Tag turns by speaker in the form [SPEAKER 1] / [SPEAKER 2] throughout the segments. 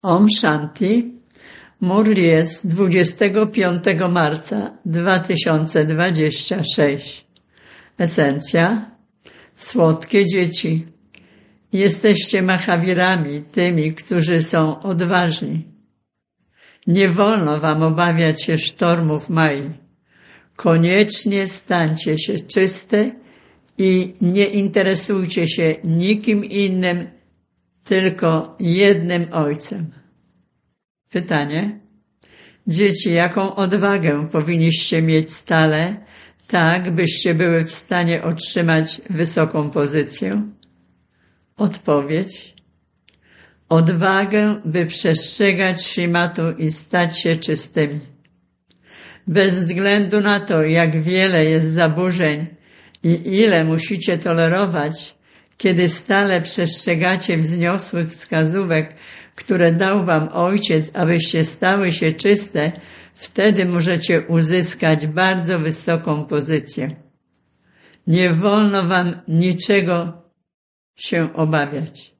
[SPEAKER 1] Om Shanti. Murli jest 25 marca 2026. Esencja. Słodkie dzieci. Jesteście Mahavirami, tymi, którzy są odważni. Nie wolno wam obawiać się sztormów Mai. Koniecznie stańcie się czyste i nie interesujcie się nikim innym, tylko jednym Ojcem. Pytanie. Dzieci, jaką odwagę powinniście mieć stale, tak byście były w stanie otrzymać wysoką pozycję? Odpowiedź. Odwagę, by przestrzegać Śrimatu i stać się czystymi. Bez względu na to, jak wiele jest zaburzeń i ile musicie tolerować, kiedy stale przestrzegacie wzniosłych wskazówek, które dał wam Ojciec, abyście stały się czyste, wtedy możecie uzyskać bardzo wysoką pozycję. Nie wolno wam niczego się obawiać.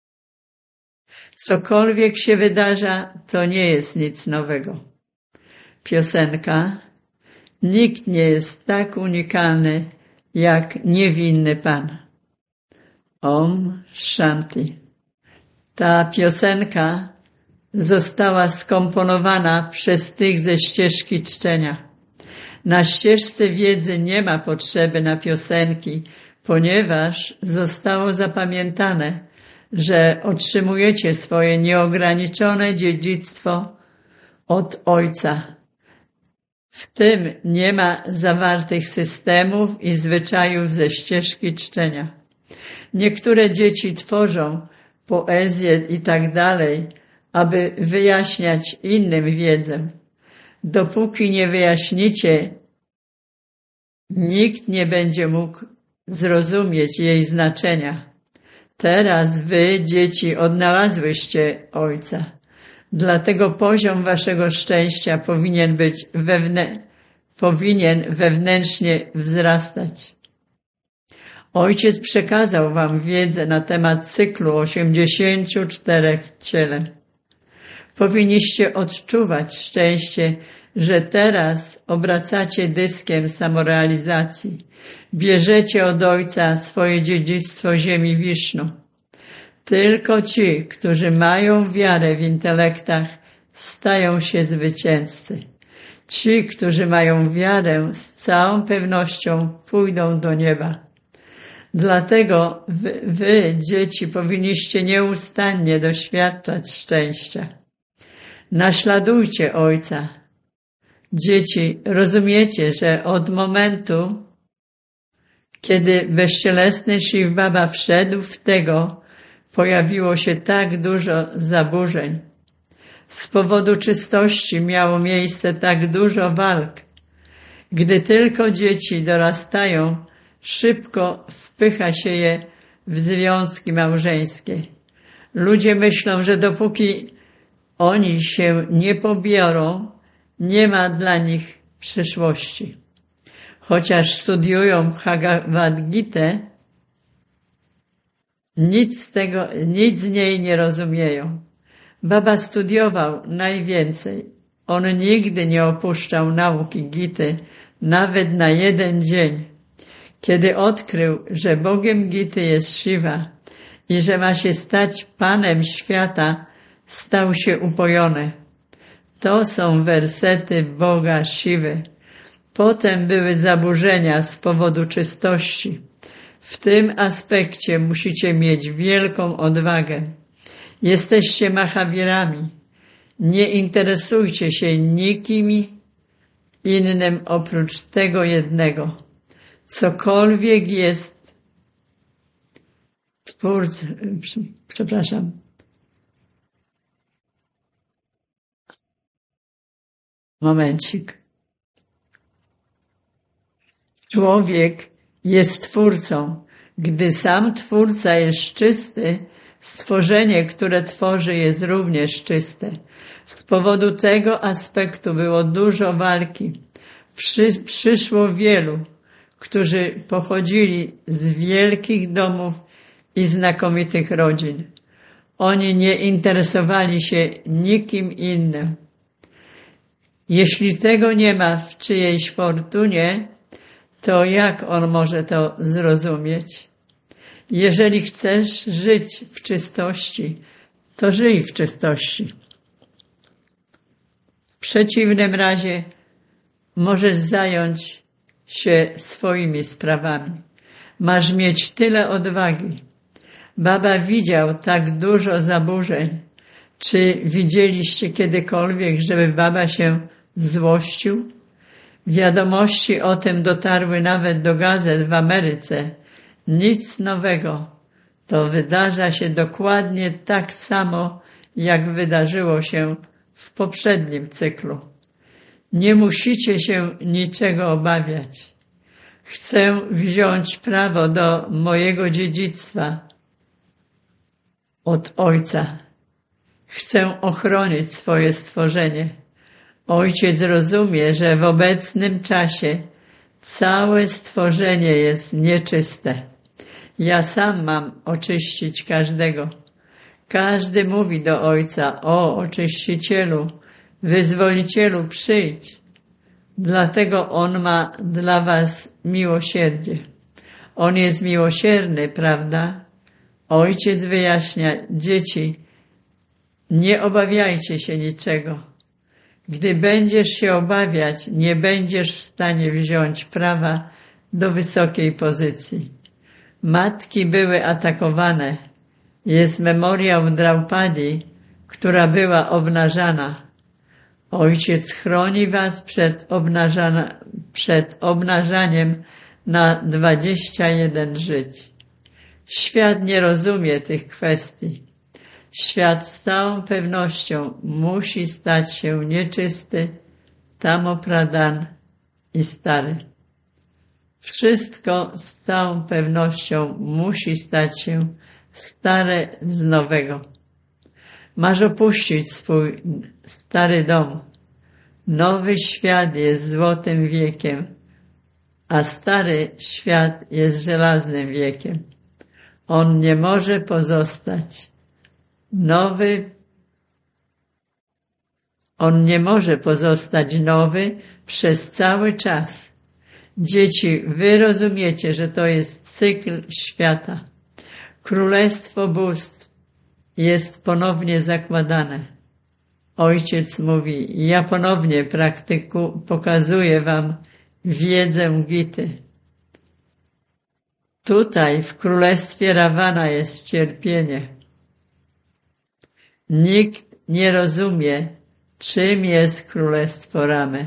[SPEAKER 1] Cokolwiek się wydarza, to nie jest nic nowego. Piosenka. Nikt nie jest tak unikalny, jak niewinny Pan. Om Shanti. Ta piosenka została skomponowana przez tych ze ścieżki czczenia. Na ścieżce wiedzy nie ma potrzeby na piosenki, ponieważ zostało zapamiętane, że otrzymujecie swoje nieograniczone dziedzictwo od Ojca. W tym nie ma zawartych systemów i zwyczajów ze ścieżki czczenia. Niektóre dzieci tworzą poezję i tak dalej, aby wyjaśniać innym wiedzę. Dopóki nie wyjaśnicie, nikt nie będzie mógł zrozumieć jej znaczenia. Teraz wy, dzieci, odnalazłyście Ojca. Dlatego poziom waszego szczęścia powinien wewnętrznie wzrastać. Ojciec przekazał wam wiedzę na temat cyklu 84 w ciele. Powinniście odczuwać szczęście, że teraz obracacie dyskiem samorealizacji. Bierzecie od Ojca swoje dziedzictwo ziemi Wisznu. Tylko ci, którzy mają wiarę w intelektach, stają się zwycięzcy. Ci, którzy mają wiarę, z całą pewnością pójdą do nieba. Dlatego wy, dzieci, powinniście nieustannie doświadczać szczęścia. Naśladujcie Ojca. Dzieci, rozumiecie, że od momentu, kiedy bezcielesny Shiv Baba wszedł w tego, pojawiło się tak dużo zaburzeń. Z powodu czystości miało miejsce tak dużo walk. Gdy tylko dzieci dorastają, szybko wpycha się je w związki małżeńskie. Ludzie myślą, że dopóki oni się nie pobiorą, nie ma dla nich przyszłości. Chociaż studiują Bhagavad Gitę, nic z niej nie rozumieją. Baba studiował najwięcej. On nigdy nie opuszczał nauki Gity, nawet na jeden dzień. Kiedy odkrył, że Bogiem Gity jest Shiva i że ma się stać Panem świata, stał się upojony. To są wersety Boga Shivy. Potem były zaburzenia z powodu czystości. W tym aspekcie musicie mieć wielką odwagę. Jesteście Mahavirami. Nie interesujcie się nikim innym oprócz tego jednego. Cokolwiek jest Człowiek jest Twórcą. Gdy sam Twórca jest czysty, stworzenie, które tworzy, jest również czyste. Z powodu tego aspektu było dużo walki. Przyszło wielu, którzy pochodzili z wielkich domów i znakomitych rodzin. Oni nie interesowali się nikim innym. Jeśli tego nie ma w czyjejś fortunie, to jak on może to zrozumieć? Jeżeli chcesz żyć w czystości, to żyj w czystości. W przeciwnym razie możesz zająć się swoimi sprawami. Masz mieć tyle odwagi. Baba widział tak dużo zaburzeń. Czy widzieliście kiedykolwiek, żeby baba się złościł? Wiadomości o tym dotarły nawet do gazet w Ameryce. Nic nowego. To wydarza się dokładnie tak samo, jak wydarzyło się w poprzednim cyklu. Nie musicie się niczego obawiać. Chcę wziąć prawo do mojego dziedzictwa od Ojca. Chcę ochronić swoje stworzenie. Ojciec rozumie, że w obecnym czasie całe stworzenie jest nieczyste. Ja sam mam oczyścić każdego. Każdy mówi do Ojca: o oczyścicielu, wyzwolicielu, przyjdź. Dlatego On ma dla was miłosierdzie. On jest miłosierny, prawda? Ojciec wyjaśnia: dzieci, nie obawiajcie się niczego. Gdy będziesz się obawiać, nie będziesz w stanie wziąć prawa do wysokiej pozycji. Matki były atakowane. Jest memoriał Draupadi, która była obnażana. Ojciec chroni was przed obnażaniem na 21 żyć. Świat nie rozumie tych kwestii. Świat z całą pewnością musi stać się nieczysty, Tamo-Pradhan i stary. Wszystko z całą pewnością musi stać się stare z nowego. Masz opuścić swój stary dom. Nowy świat jest złotym wiekiem, a stary świat jest żelaznym wiekiem. On nie może pozostać. On nie może pozostać nowy przez cały czas. Dzieci, wy rozumiecie, że to jest cykl świata. Królestwo bóstw jest ponownie zakładane. Ojciec mówi: ja ponownie pokazuję wam wiedzę Gity. Tutaj w królestwie Ravana jest cierpienie. Nikt nie rozumie, czym jest królestwo Ramy.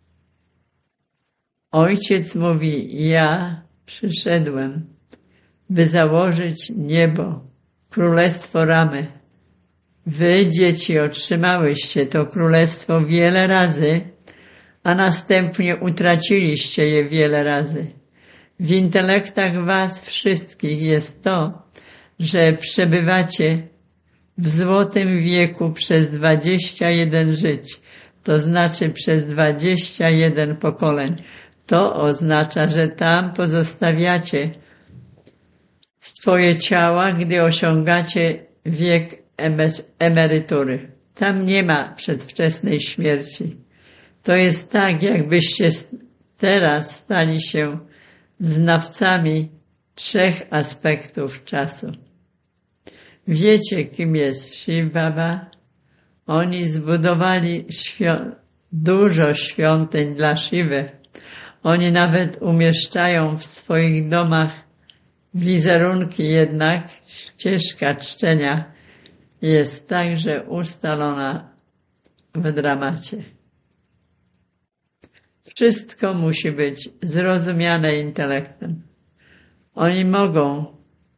[SPEAKER 1] Ojciec mówi: ja przyszedłem, by założyć niebo, królestwo Ramy. Wy, dzieci, otrzymałyście to królestwo wiele razy, a następnie utraciliście je wiele razy. W intelektach was wszystkich jest to, że przebywacie w złotym wieku przez 21 żyć, to znaczy przez 21 pokoleń. To oznacza, że tam pozostawiacie swoje ciała, gdy osiągacie wiek emerytury. Tam nie ma przedwczesnej śmierci. To jest tak, jakbyście teraz stali się znawcami 3 aspektów czasu. Wiecie, kim jest Shiv Baba? Oni zbudowali dużo świątyń dla Shivy. Oni nawet umieszczają w swoich domach wizerunki, jednak ścieżka czczenia jest także ustalona w dramacie. Wszystko musi być zrozumiane intelektem. Oni mogą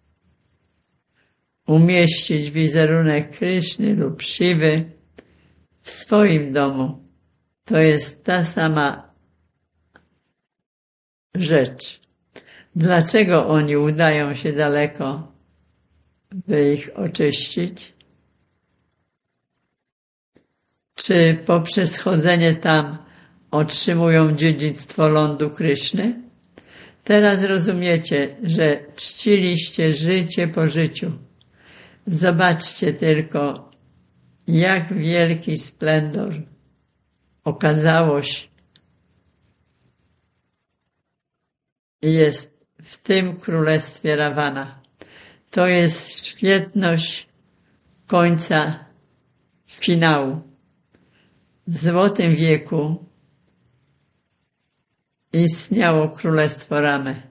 [SPEAKER 1] umieścić wizerunek Kryszny lub Siwy w swoim domu. To jest ta sama rzecz. Dlaczego oni udają się daleko, by ich oczyścić? Czy poprzez chodzenie tam otrzymują dziedzictwo lądu Kryszny? Teraz rozumiecie, że czciliście życie po życiu. Zobaczcie tylko, jak wielki splendor, okazałość jest w tym królestwie Rawana. To jest świetność końca finału. W złotym wieku istniało królestwo Ramy.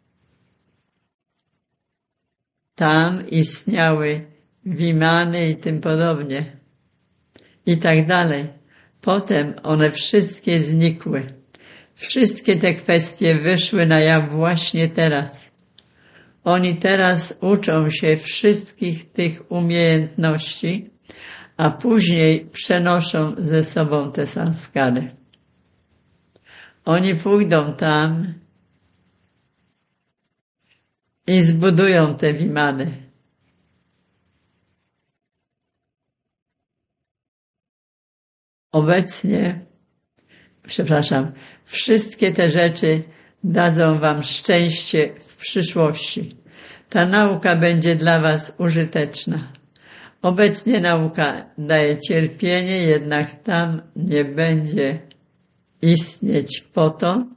[SPEAKER 1] Tam istniały Wimany i tym podobnie. I tak dalej. Potem one wszystkie znikły. Wszystkie te kwestie wyszły na jaw właśnie teraz. Oni teraz uczą się wszystkich tych umiejętności, a później przenoszą ze sobą te sanskary. Oni pójdą tam i zbudują te Wimany. Obecnie, wszystkie te rzeczy dadzą wam szczęście w przyszłości. Ta nauka będzie dla was użyteczna. Obecnie nauka daje cierpienie, jednak tam nie będzie istnieć po to,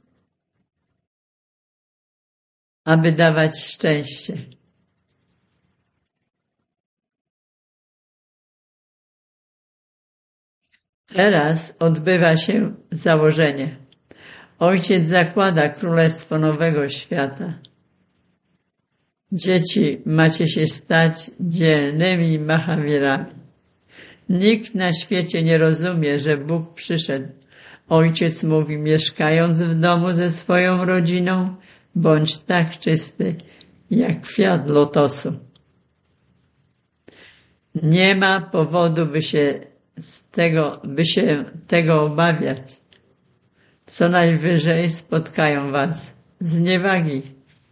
[SPEAKER 1] aby dawać szczęście. Teraz odbywa się założenie. Ojciec zakłada królestwo nowego świata. Dzieci, macie się stać dzielnymi Mahavirami. Nikt na świecie nie rozumie, że Bóg przyszedł. Ojciec mówi, mieszkając w domu ze swoją rodziną, bądź tak czysty, jak kwiat lotosu. Nie ma powodu, by się tego obawiać. Co najwyżej spotkają was zniewagi.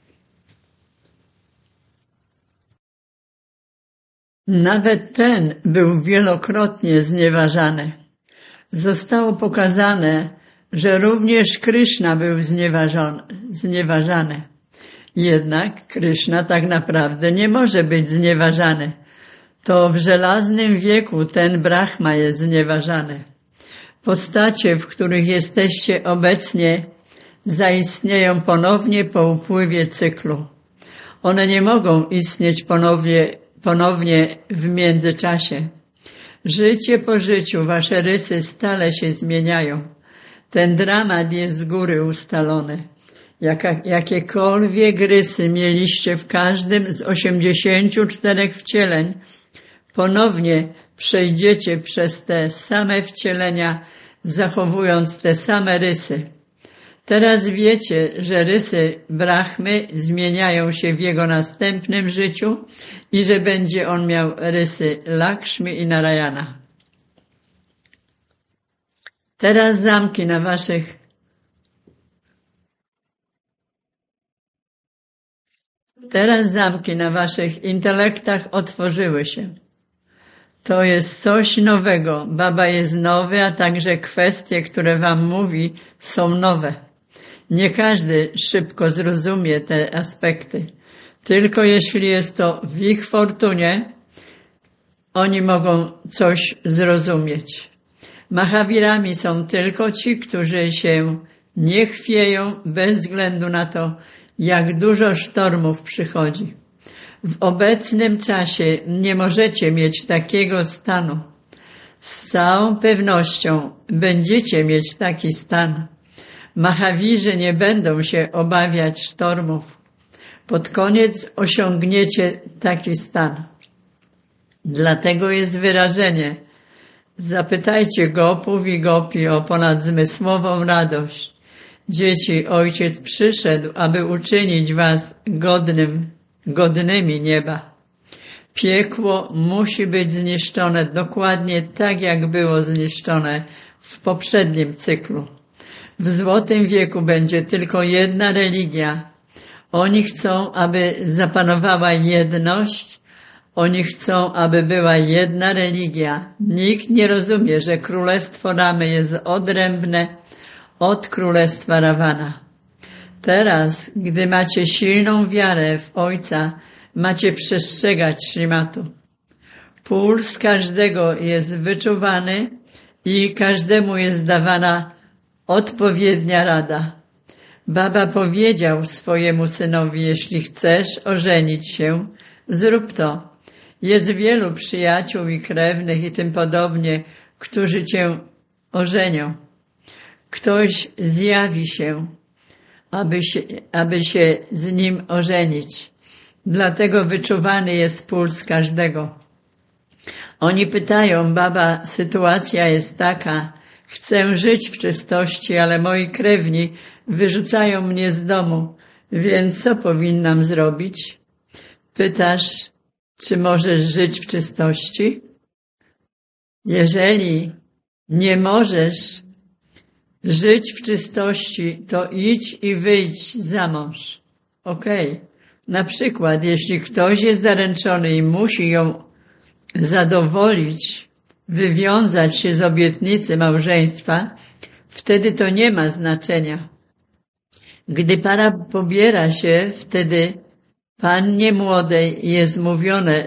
[SPEAKER 1] Nawet ten był wielokrotnie znieważany. Zostało pokazane, że również Kryszna był znieważany. Jednak Kryszna tak naprawdę nie może być znieważany. To w żelaznym wieku ten Brahma jest znieważany. Postacie, w których jesteście obecnie, zaistnieją ponownie po upływie cyklu. One nie mogą istnieć ponownie w międzyczasie. Życie po życiu, wasze rysy stale się zmieniają. Ten dramat jest z góry ustalony. Jakiekolwiek rysy mieliście w każdym z 84 wcieleń, ponownie przejdziecie przez te same wcielenia, zachowując te same rysy. Teraz wiecie, że rysy Brahmy zmieniają się w jego następnym życiu i że będzie on miał rysy Lakshmi i Narayana. Teraz zamki na waszych intelektach otworzyły się. To jest coś nowego. Baba jest nowy, a także kwestie, które wam mówi, są nowe. Nie każdy szybko zrozumie te aspekty. Tylko jeśli jest to w ich fortunie, oni mogą coś zrozumieć. Mahavirami są tylko ci, którzy się nie chwieją bez względu na to, jak dużo sztormów przychodzi. W obecnym czasie nie możecie mieć takiego stanu. Z całą pewnością będziecie mieć taki stan. Mahawirzy nie będą się obawiać sztormów. Pod koniec osiągniecie taki stan. Dlatego jest wyrażenie. Zapytajcie gopów i gopi o ponadzmysłową radość. Dzieci, Ojciec przyszedł, aby uczynić was godnymi nieba. Piekło musi być zniszczone dokładnie tak, jak było zniszczone w poprzednim cyklu. W Złotym Wieku będzie tylko jedna religia. Oni chcą, aby zapanowała jedność. Oni chcą, aby była jedna religia. Nikt nie rozumie, że królestwo Ramy jest odrębne od królestwa Rawana. Teraz, gdy macie silną wiarę w Ojca, macie przestrzegać Śrimatu. Puls każdego jest wyczuwany i każdemu jest dawana odpowiednia rada. Baba powiedział swojemu synowi, jeśli chcesz ożenić się, zrób to. Jest wielu przyjaciół i krewnych i tym podobnie, którzy cię ożenią. Ktoś zjawi się, aby się z nim ożenić. Dlatego wyczuwany jest puls każdego. Oni pytają, baba, sytuacja jest taka, chcę żyć w czystości, ale moi krewni wyrzucają mnie z domu, więc co powinnam zrobić? Pytasz, czy możesz żyć w czystości? Jeżeli nie możesz żyć w czystości, to idź i wyjdź za mąż. Okej. Na przykład, jeśli ktoś jest zaręczony i musi ją zadowolić, wywiązać się z obietnicy małżeństwa, wtedy to nie ma znaczenia. Gdy para pobiera się, wtedy pannie młodej jest mówione,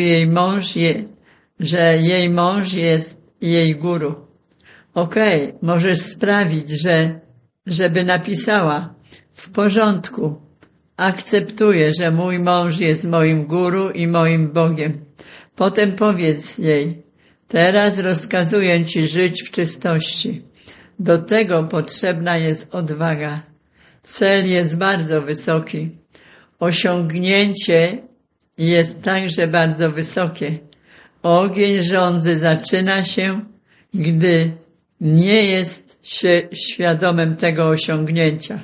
[SPEAKER 1] że jej mąż jest jej guru. Okej, możesz sprawić, żeby napisała w porządku, akceptuję, że mój mąż jest moim guru i moim Bogiem. Potem powiedz jej, teraz rozkazuję ci żyć w czystości. Do tego potrzebna jest odwaga. Cel jest bardzo wysoki. Osiągnięcie jest także bardzo wysokie. Ogień żądzy zaczyna się, gdy nie jest się świadomym tego osiągnięcia.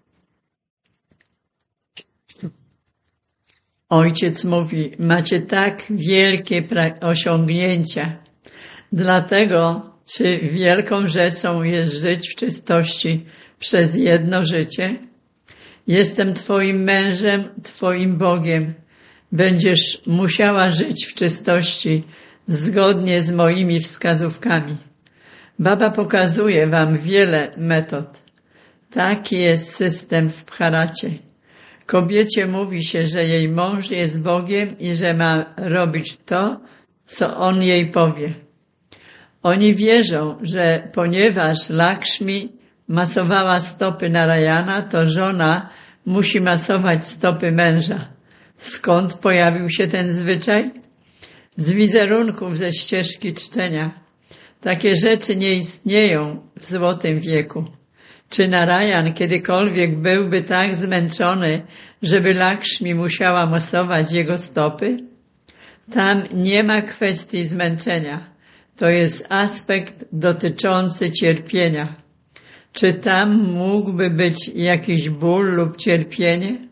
[SPEAKER 1] Ojciec mówi, macie tak wielkie osiągnięcia. Dlatego, czy wielką rzeczą jest żyć w czystości przez jedno życie? Jestem twoim mężem, twoim Bogiem. Będziesz musiała żyć w czystości zgodnie z moimi wskazówkami. Baba pokazuje wam wiele metod. Taki jest system w Bharacie. Kobiecie mówi się, że jej mąż jest Bogiem i że ma robić to, co on jej powie. Oni wierzą, że ponieważ Lakshmi masowała stopy Narayana, to żona musi masować stopy męża. Skąd pojawił się ten zwyczaj? Z wizerunków ze ścieżki czczenia. Takie rzeczy nie istnieją w złotym wieku. Czy Narayan kiedykolwiek byłby tak zmęczony, żeby Lakshmi musiała masować jego stopy? Tam nie ma kwestii zmęczenia. To jest aspekt dotyczący cierpienia. Czy tam mógłby być jakiś ból lub cierpienie?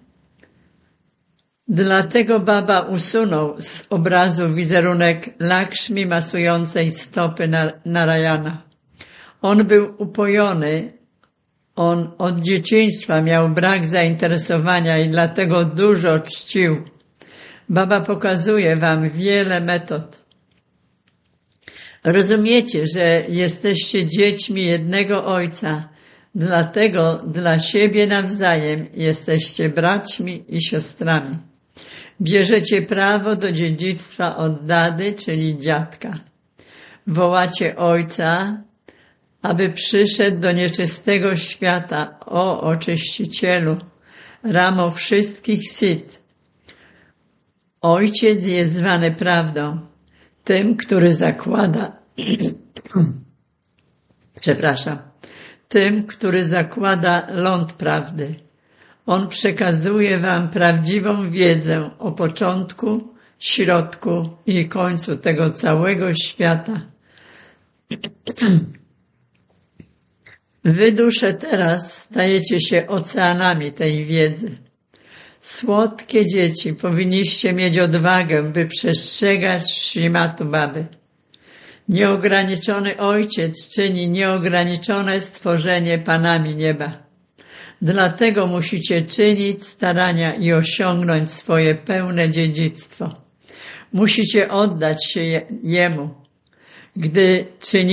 [SPEAKER 1] Dlatego Baba usunął z obrazu wizerunek Lakshmi masującej stopy Narayana. On był upojony, on od dzieciństwa miał brak zainteresowania i dlatego dużo czcił. Baba pokazuje wam wiele metod. Rozumiecie, że jesteście dziećmi jednego Ojca, dlatego dla siebie nawzajem jesteście braćmi i siostrami. Bierzecie prawo do dziedzictwa od dady, czyli dziadka. Wołacie Ojca, aby przyszedł do nieczystego świata, o oczyścicielu, ramo wszystkich sit. Ojciec jest zwany prawdą, tym, który zakłada, tym, który zakłada ląd prawdy. On przekazuje wam prawdziwą wiedzę o początku, środku i końcu tego całego świata. Wy dusze teraz stajecie się oceanami tej wiedzy. Słodkie dzieci, powinniście mieć odwagę, by przestrzegać Śrimatu Baby. Nieograniczony Ojciec czyni nieograniczone stworzenie Panami nieba. Dlatego musicie czynić starania i osiągnąć swoje pełne dziedzictwo. Musicie oddać się Jemu. Gdy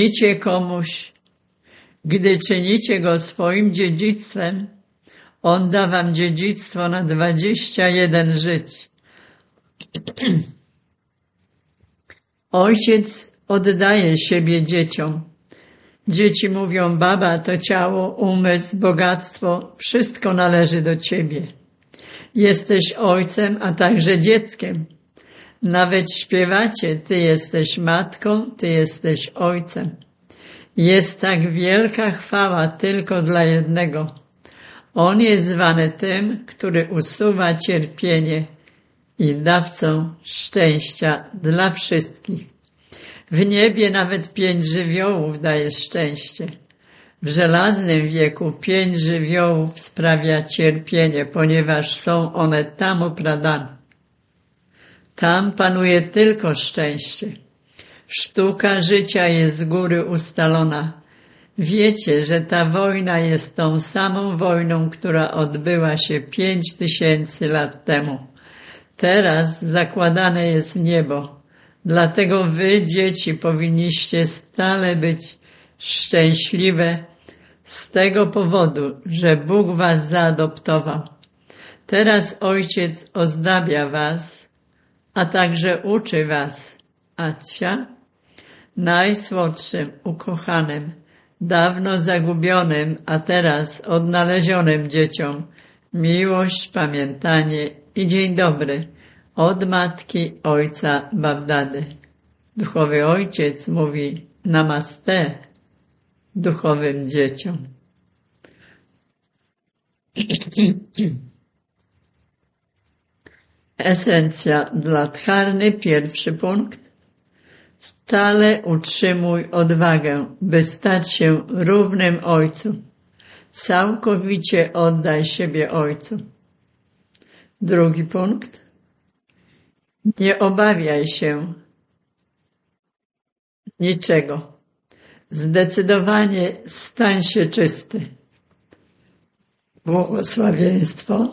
[SPEAKER 1] czynicie Go swoim dziedzictwem, On da wam dziedzictwo na 21 żyć. Ojciec oddaje siebie dzieciom. Dzieci mówią: baba, to ciało, umysł, bogactwo, wszystko należy do ciebie. Jesteś ojcem, a także dzieckiem. Nawet śpiewacie: ty jesteś matką, ty jesteś ojcem. Jest tak wielka chwała tylko dla jednego. On jest zwany tym, który usuwa cierpienie i dawcą szczęścia dla wszystkich. W niebie nawet 5 żywiołów daje szczęście. W żelaznym wieku 5 żywiołów sprawia cierpienie, ponieważ są one tam upradane. Tam panuje tylko szczęście. Sztuka życia jest z góry ustalona. Wiecie, że ta wojna jest tą samą wojną, która odbyła się 5000 lat temu. Teraz zakładane jest niebo. Dlatego wy, dzieci, powinniście stale być szczęśliwe z tego powodu, że Bóg was zaadoptował. Teraz Ojciec ozdabia was, a także uczy was, Acia, najsłodszym, ukochanym, dawno zagubionym, a teraz odnalezionym dzieciom, miłość, pamiętanie i dzień dobry od matki, ojca, Babdady. Duchowy Ojciec mówi namaste duchowym dzieciom. Esencja dla dharny, pierwszy punkt. Stale utrzymuj odwagę, by stać się równym Ojcu. Całkowicie oddaj siebie Ojcu. Drugi punkt. Nie obawiaj się niczego. Zdecydowanie stań się czysty. Błogosławieństwo.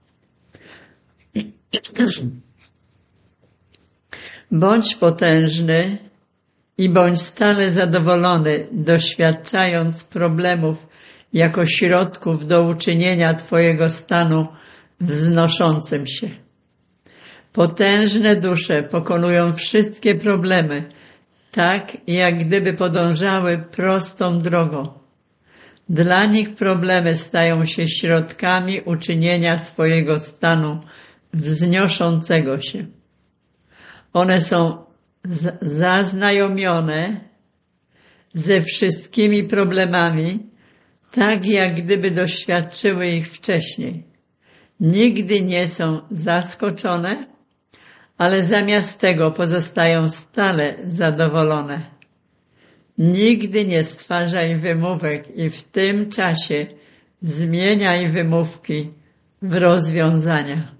[SPEAKER 1] Bądź potężny i bądź stale zadowolony, doświadczając problemów jako środków do uczynienia Twojego stanu wznoszącym się. Potężne dusze pokonują wszystkie problemy, tak jak gdyby podążały prostą drogą. Dla nich problemy stają się środkami uczynienia swojego stanu wznoszącego się. One są zaznajomione ze wszystkimi problemami, tak jak gdyby doświadczyły ich wcześniej. Nigdy nie są zaskoczone, ale zamiast tego pozostają stale zadowolone. Nigdy nie stwarzaj wymówek i w tym czasie zmieniaj wymówki w rozwiązania.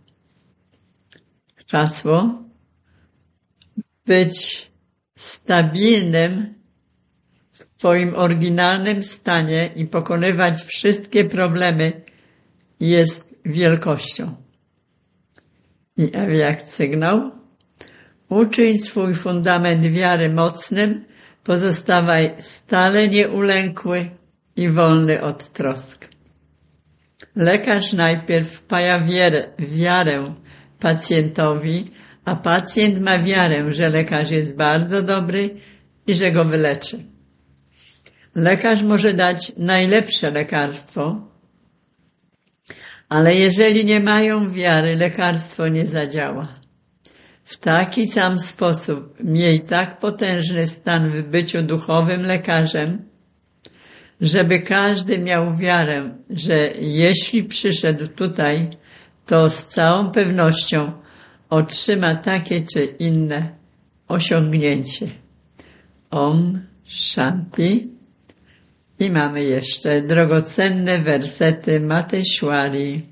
[SPEAKER 1] Hasło: być stabilnym w Twoim oryginalnym stanie i pokonywać wszystkie problemy jest wielkością. I jak sygnał: uczyń swój fundament wiary mocnym, pozostawaj stale nieulękły i wolny od trosk. Lekarz najpierw wpaja wiarę pacjentowi, a pacjent ma wiarę, że lekarz jest bardzo dobry i że go wyleczy. Lekarz może dać najlepsze lekarstwo, ale jeżeli nie mają wiary, lekarstwo nie zadziała. W taki sam sposób miej tak potężny stan w byciu duchowym lekarzem, żeby każdy miał wiarę, że jeśli przyszedł tutaj, to z całą pewnością otrzyma takie czy inne osiągnięcie. Om Shanti. I mamy jeszcze drogocenne wersety Mateshwari.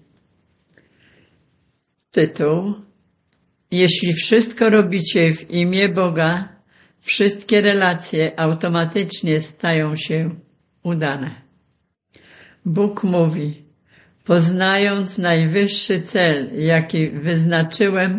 [SPEAKER 1] Tytuł: jeśli wszystko robicie w imię Boga, wszystkie relacje automatycznie stają się udane. Bóg mówi: poznając najwyższy cel, jaki wyznaczyłem,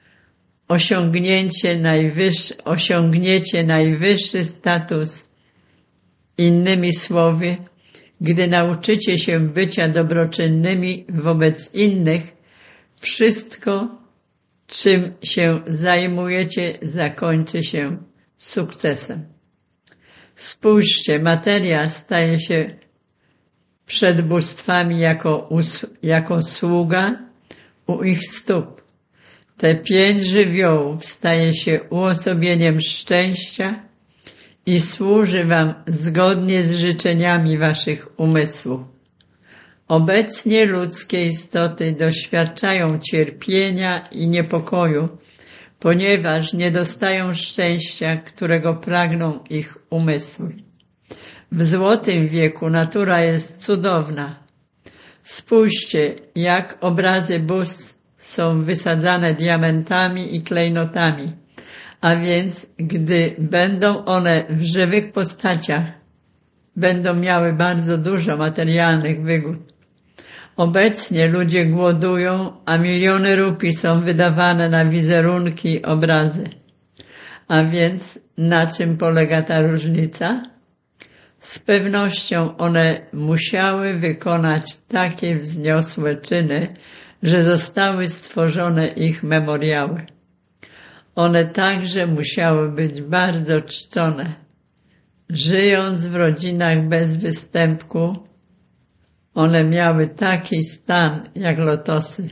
[SPEAKER 1] osiągniecie najwyższy status. Innymi słowy, gdy nauczycie się bycia dobroczynnymi wobec innych, wszystko, czym się zajmujecie, zakończy się sukcesem. Spójrzcie, materia staje się przed bóstwami jako sługa u ich stóp. Te 5 żywiołów staje się uosobieniem szczęścia i służy wam zgodnie z życzeniami waszych umysłów. Obecnie ludzkie istoty doświadczają cierpienia i niepokoju, ponieważ nie dostają szczęścia, którego pragną ich umysły. W złotym wieku natura jest cudowna. Spójrzcie, jak obrazy bóstw są wysadzane diamentami i klejnotami, a więc gdy będą one w żywych postaciach, będą miały bardzo dużo materialnych wygód. Obecnie ludzie głodują, a miliony rupii są wydawane na wizerunki i obrazy. A więc na czym polega ta różnica? Z pewnością one musiały wykonać takie wzniosłe czyny, że zostały stworzone ich memoriały. One także musiały być bardzo czczone. Żyjąc w rodzinach bez występku, one miały taki stan jak lotosy.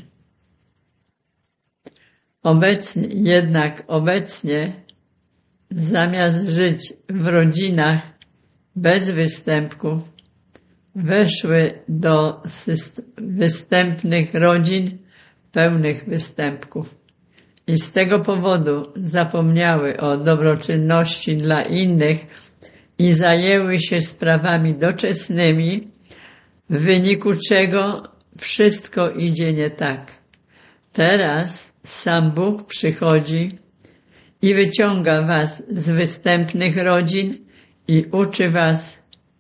[SPEAKER 1] Obecnie, zamiast żyć w rodzinach bez występków, weszły do występnych rodzin pełnych występków i z tego powodu zapomniały o dobroczynności dla innych i zajęły się sprawami doczesnymi, w wyniku czego wszystko idzie nie tak. Teraz sam Bóg przychodzi i wyciąga was z występnych rodzin i uczy was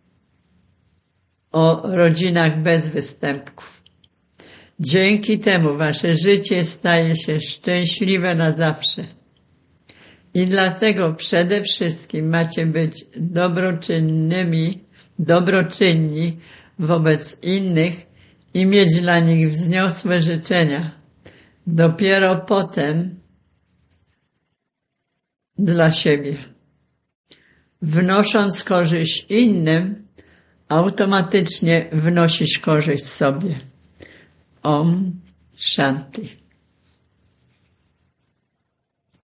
[SPEAKER 1] o rodzinach bez występków. Dzięki temu wasze życie staje się szczęśliwe na zawsze. I dlatego przede wszystkim macie być dobroczynni wobec innych i mieć dla nich wzniosłe życzenia. Dopiero potem dla siebie. Wnosząc korzyść innym, automatycznie wnosisz korzyść sobie. Om Shanti.